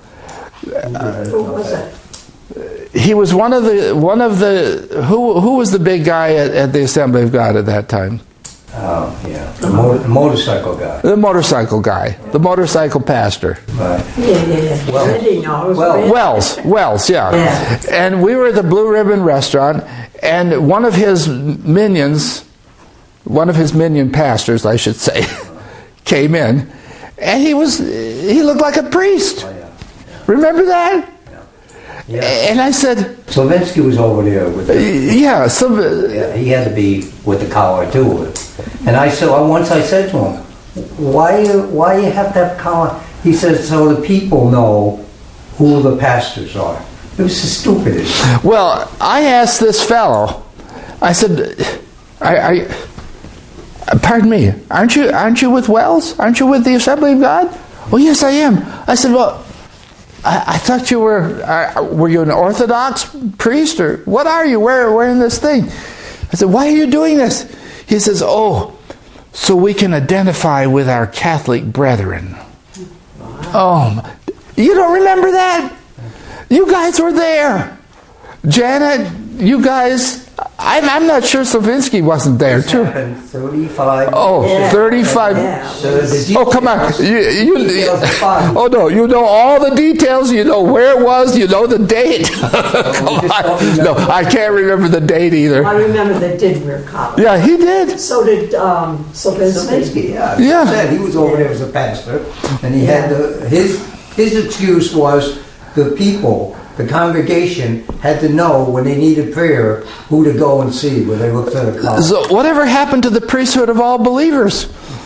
Uh, Who was it? He was one of the one of the who who was the big guy at, at the Assembly of God at that time? Oh, yeah. The mo- motorcycle guy. The motorcycle guy, the motorcycle pastor. Right. Yeah, yeah, yeah. Well, Randy knows. well, Randy. Wells, Wells, yeah. Yeah. And we were at the Blue Ribbon restaurant, and one of his minions, one of his minion pastors, I should say, came in, and he was he looked like a priest. Oh, yeah. Remember that? Yeah. And I said, Slavinsky was over there with the, yeah, some, yeah, he had to be with the collar too. And I said, well, once I said to him, why you, why you have to have collar? He said, so the people know who the pastors are. It was the stupidest. well, I asked this fellow, I said, I, I, pardon me, aren't you, aren't you with Wells? Aren't you with the Assembly of God? Oh, yes, I am. I said, well, I, I thought you were, uh, were you an Orthodox priest, or what are you wearing, wearing this thing? I said, why are you doing this? He says, oh, so we can identify with our Catholic brethren. Wow. Oh, you don't remember that? You guys were there. Janet, you guys, I'm, I'm not sure Slavinsky wasn't there This too. happened thirty-five Oh, Yeah. thirty-five. Yeah. So the Oh, come on. details- You, you, details are fine. oh, no. You know all the details. You know where it was. You know the date. Come on. No, I can't remember the date either. I remember they did wear collars. Yeah, he did. So did um, Slavinsky. Slavinsky, yeah. Yeah. I said he was over there as a pastor, and he had the his his excuse was the people, the congregation, had to know when they needed prayer who to go and see when they looked at a collar. So whatever happened to the priesthood of all believers?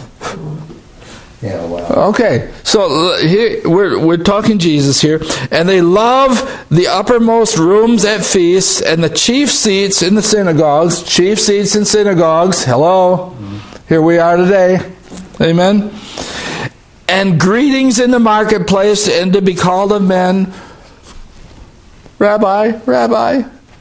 Yeah, well. Okay, so uh, here we're we're talking Jesus here, and they love the uppermost rooms at feasts and the chief seats in the synagogues. Chief seats in synagogues. Hello, here we are today. Amen. And greetings in the marketplace, and to be called of men, Rabbi, Rabbi,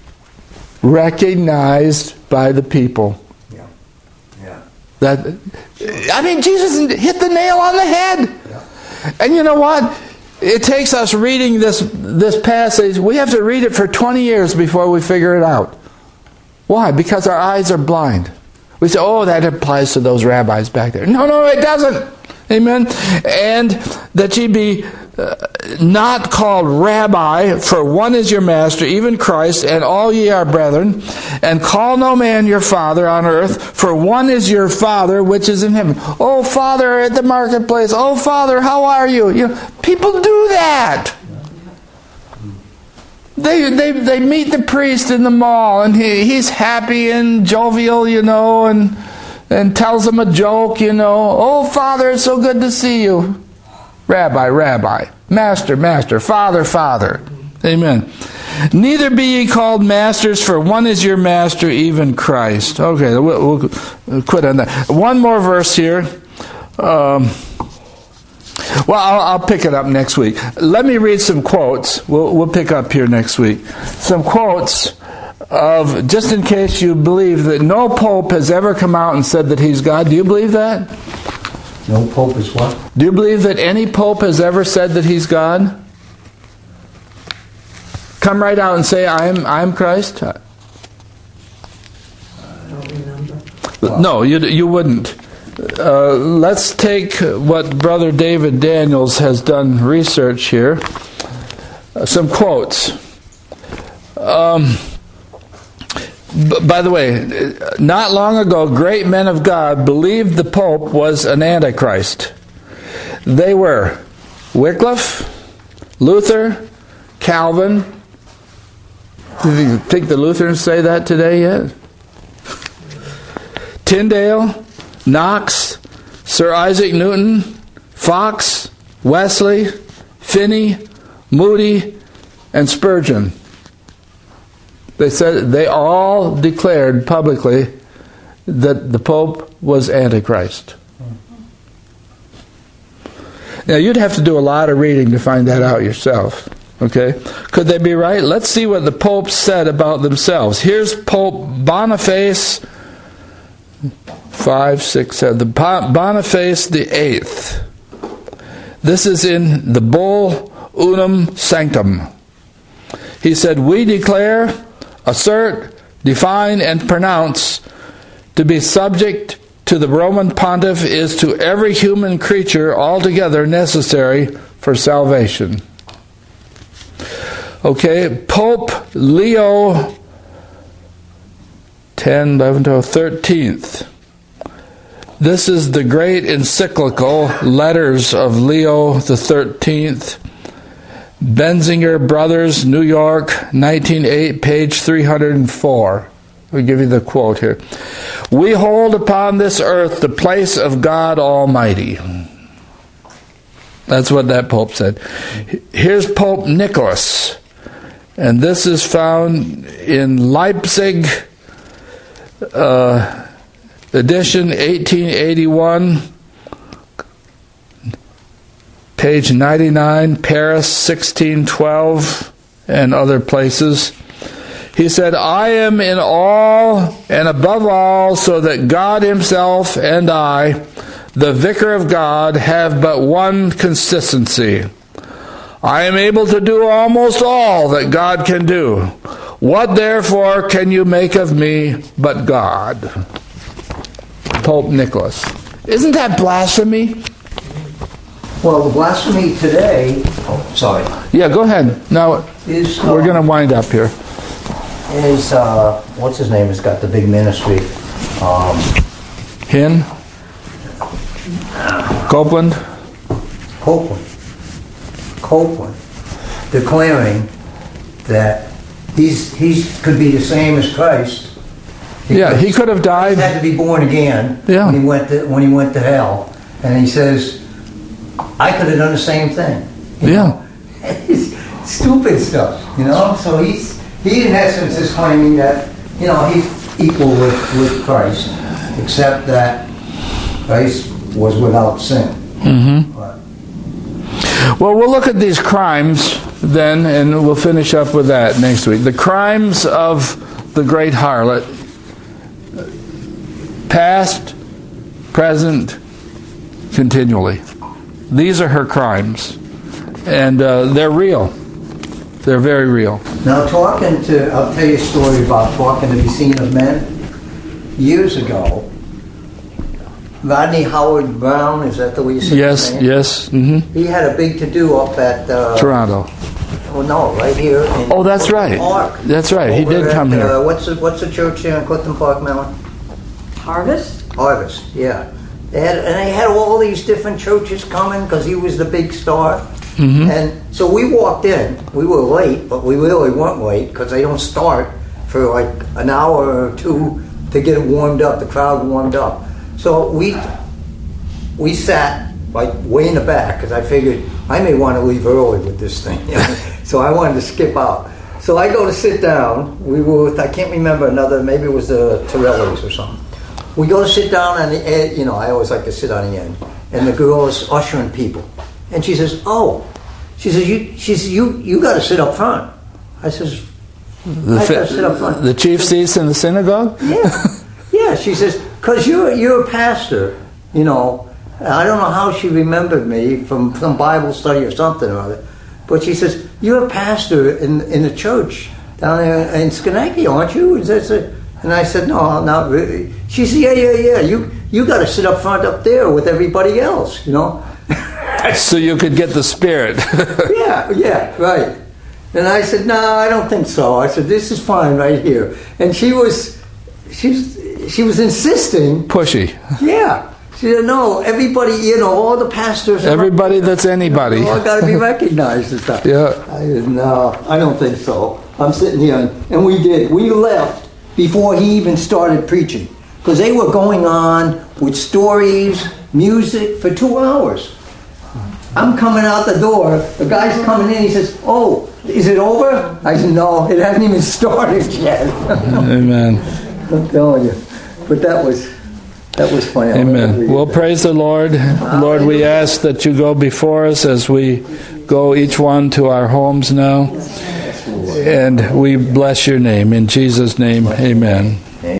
recognized by the people. Yeah. Yeah. That, I mean, Jesus hit the nail on the head. Yeah. And you know what? it takes us reading this this passage, we have to read it for twenty years before we figure it out. Why? Because our eyes are blind. We say, oh, that applies to those rabbis back there. No, no, it doesn't. Amen. And that ye be uh, not called rabbi, for one is your master, even Christ, and all ye are brethren. And call no man your father on earth, for one is your Father which is in heaven. Oh, Father at the marketplace. Oh, Father, how are you? You know, people do that. They, they they meet the priest in the mall, and he, he's happy and jovial, you know, and and tells them a joke, you know. Oh, Father, it's so good to see you. Rabbi, Rabbi. Master, Master. Father, Father. Amen. Neither be ye called masters, for one is your master, even Christ. Okay, we'll, we'll quit on that. One more verse here. Um... Well, I'll, I'll pick it up next week. Let me read some quotes. We'll, we'll pick up here next week. Some quotes of, just in case you believe that no pope has ever come out and said that he's God. Do you believe that? No pope is what? Do you believe that any pope has ever said that he's God? Come right out and say, I am, I am Christ. I don't remember. No, you, you wouldn't. Uh, let's take what Brother David Daniels has done research here. Uh, some quotes. Um, b- by the way, not long ago, great men of God believed the Pope was an Antichrist. They were Wycliffe, Luther, Calvin. Do you think the Lutherans say that today yet? Tyndale, Knox, Sir Isaac Newton, Fox, Wesley, Finney, Moody, and Spurgeon. They said they all declared publicly that the Pope was Antichrist. Now you'd have to do a lot of reading to find that out yourself. Okay? Could they be right? Let's see what the Pope said about themselves. Here's Pope Boniface Five, six, seven. The Boniface the Eighth. This is in the Bull Unum Sanctum. He said, "We declare, assert, define, and pronounce to be subject to the Roman Pontiff is to every human creature altogether necessary for salvation." Okay, Pope Leo ten, eleven, twelve, thirteenth. This is the great encyclical Letters of Leo the thirteenth. Benzinger Brothers, New York, nineteen oh eight, page three hundred four. I'll give you the quote here. "We hold upon this earth the place of God Almighty." That's what that Pope said. Here's Pope Nicholas. And this is found in Leipzig, uh, edition eighteen eighty-one, page ninety-nine, Paris sixteen twelve, and other places. He said, "I am in all and above all, so that God himself and I, the vicar of God, have but one consistency. I am able to do almost all that God can do. What therefore can you make of me but God?" Pope Nicholas. Isn't that blasphemy? Well, the blasphemy today, oh, sorry, Yeah, go ahead. Now, is, uh, we're going to wind up here. is, uh, what's his name, has got the big ministry, um, Hin? Copeland? Copeland. Copeland, declaring that he's he's could be the same as Christ. Yeah, he could have died. He had to be born again Yeah. when he went to when he went to hell, and he says, "I could have done the same thing." You Yeah. know? It's stupid stuff, you know. So he's he in essence is claiming that you know he's equal with with Christ, except that Christ was without sin. Mm-hmm. But, Well, we'll look at these crimes then, and we'll finish up with that next week. The crimes of the great harlot, past, present, continually. These are her crimes. And uh, they're real. They're very real. Now, talking to, I'll tell you a story about talking to be seen of men. Years ago, Rodney Howard Brown, is that the way you say Yes, his name? yes. Mm-hmm. He had a big to-do up at... Uh, Toronto. Oh, no, right here in Oh, that's right. Park. That's right. He Over did at, come here. Uh, what's, the, what's the church here in Clifton Park, Mellon? Harvest? Harvest, yeah. They had, and they had all these different churches coming because he was the big star. Mm-hmm. And so we walked in. We were late, but we really weren't late because they don't start for like an hour or two to get it warmed up, the crowd warmed up. So we we sat like way in the back because I figured I may want to leave early with this thing. So I wanted to skip out. So I go to sit down. We were with, I can't remember another, maybe it was the Torellis or something. We go to sit down on the end, you know, I always like to sit on the end. And the girl is ushering people. And she says, oh, she says, you, she says, you, you got to sit up front. I says, The, I fi- gotta sit up front. the chief seats in the synagogue? Yeah, yeah. She says, because you're you're a pastor, you know. I don't know how she remembered me from some Bible study or something or other, but she says, you're a pastor in in the church down there in Schenectady, aren't you? Is that a, and I said, no, not really. She said, yeah, yeah, yeah. You you got to sit up front up there with everybody else, you know. So you could get the spirit. Yeah, yeah, right. And I said, no, I don't think so. I said, this is fine right here. And she was, she's, she was insisting. Pushy. Yeah. She said, no, everybody, you know, all the pastors. Everybody that's anybody. All got to be recognized and stuff. Yeah. I said, no, I don't think so. I'm sitting here. And, and we did. We left before he even started preaching. Because they were going on with stories, music for two hours. I'm coming out the door. The guy's coming in. He says, oh, is it over? I said, no, it hasn't even started yet. Amen. I'm telling you. But that was that was funny. Amen. Well, praise the Lord. Lord, we ask that you go before us as we go each one to our homes now. And we bless your name. In Jesus' name, amen.